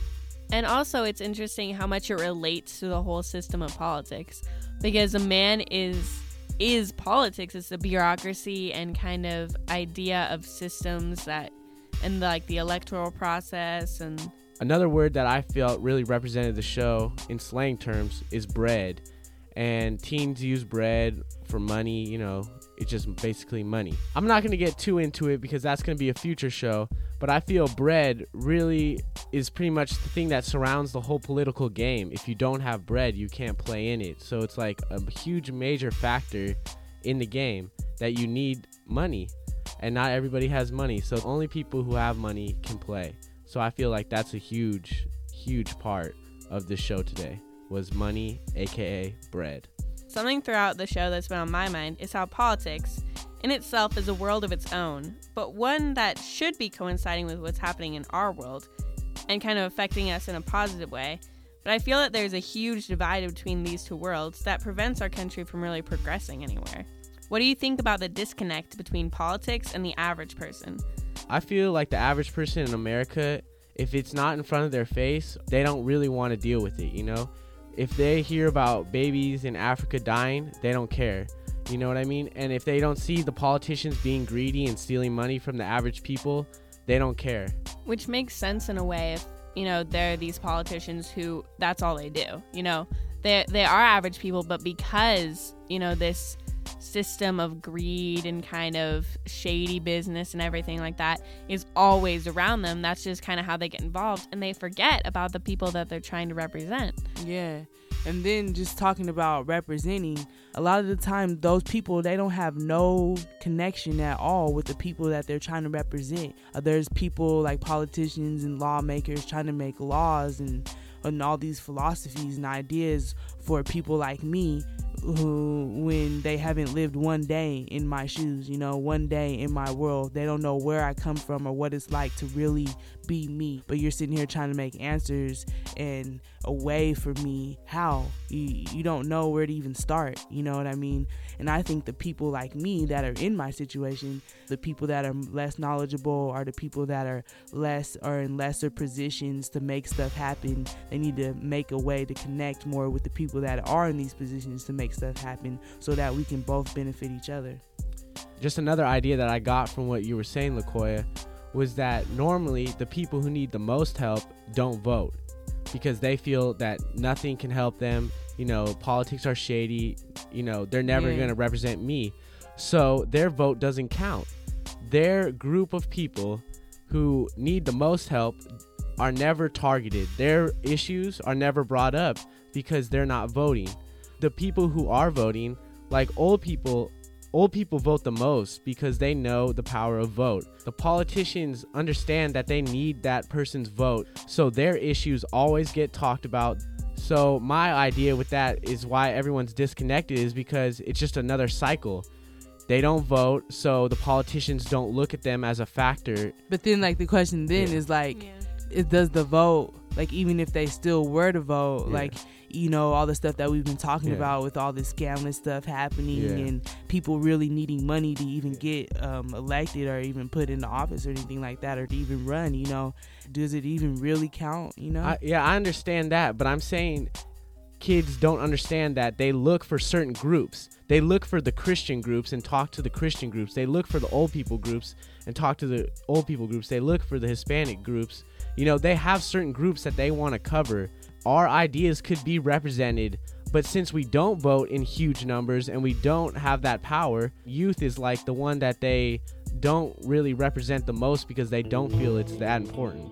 And also, it's interesting how much it relates to the whole system of politics, because a man is is politics. It's the bureaucracy and kind of idea of systems that, and like the electoral process. And another word that I felt really represented the show in slang terms is bread. And teens use bread for money, you know, it's just basically money. I'm not going to get too into it because that's going to be a future show, but I feel bread really is pretty much the thing that surrounds the whole political game. If you don't have bread, you can't play in it. So it's like a huge major factor in the game that you need money, and not everybody has money. So only people who have money can play. So I feel like that's a huge, huge part of this show today was money, aka bread. Something throughout the show that's been on my mind is how politics in itself is a world of its own, but one that should be coinciding with what's happening in our world and kind of affecting us in a positive way. But I feel that there's a huge divide between these two worlds that prevents our country from really progressing anywhere. What do you think about the disconnect between politics and the average person? I feel like the average person in America, if it's not in front of their face, they don't really want to deal with it, you know? If they hear about babies in Africa dying, they don't care. You know what I mean? And if they don't see the politicians being greedy and stealing money from the average people, they don't care. Which makes sense in a way if, you know, there are these politicians who that's all they do. You know, they they are average people, but because, you know, this system of greed and kind of shady business and everything like that is always around them, that's just kind of how they get involved, and they forget about the people that they're trying to represent. Yeah. And then just talking about representing, a lot of the time those people, they don't have no connection at all with the people that they're trying to represent. Uh, there's people like politicians and lawmakers trying to make laws and, and all these philosophies and ideas for people like me, who, when they haven't lived one day in my shoes, you know, one day in my world, they don't know where I come from or what it's like to really be me. But you're sitting here trying to make answers and a way for me. How? You, you don't know where to even start, you know what I mean? And I think the people like me that are in my situation, the people that are less knowledgeable are the people that are less or in lesser positions to make stuff happen. They need to make a way to connect more with the people that are in these positions to make stuff happen so that we can both benefit each other. Just another idea that I got from what you were saying, LaKoya, was that normally the people who need the most help don't vote because they feel that nothing can help them. You know, politics are shady. You know, they're never Yeah. going to represent me. So their vote doesn't count. Their group of people who need the most help are never targeted. Their issues are never brought up because they're not voting. The people who are voting, like old people, old people vote the most because they know the power of vote. The politicians understand that they need that person's vote, so their issues always get talked about. So my idea with that is why everyone's disconnected is because it's just another cycle. They don't vote, so the politicians don't look at them as a factor. But then, like, the question then Yeah. is, like, it does the vote, like, even if they still were to vote, Yeah. like, you know, all the stuff that we've been talking Yeah. about with all this scandalous stuff happening Yeah. and people really needing money to even get um, elected or even put into office or anything like that, or to even run, you know, does it even really count, you know? I, yeah, I understand that, but I'm saying kids don't understand that. They look for certain groups. They look for the Christian groups and talk to the Christian groups. They look for the old people groups and talk to the old people groups. They look for the Hispanic groups. You know, they have certain groups that they want to cover. Our ideas could be represented, but since we don't vote in huge numbers and we don't have that power, youth is like the one that they don't really represent the most because they don't feel it's that important.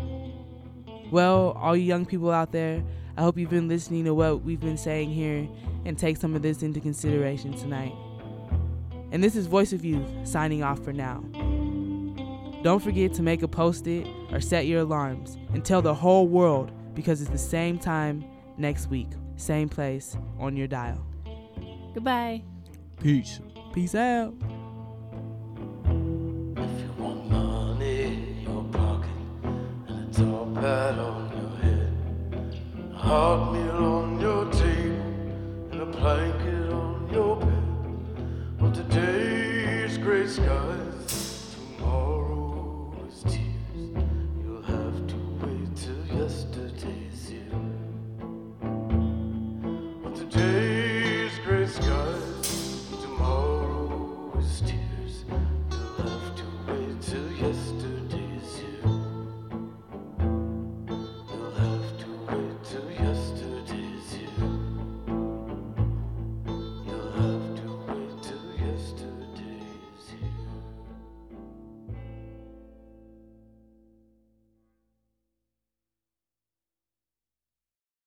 Well, all you young people out there, I hope you've been listening to what we've been saying here and take some of this into consideration tonight. And this is Voice of Youth signing off for now. Don't forget to make a post-it or set your alarms and tell the whole world, because it's the same time next week, same place on your dial. Goodbye. Peace. Peace out. Money in your pocket and a tall pad on your head. Hug me along.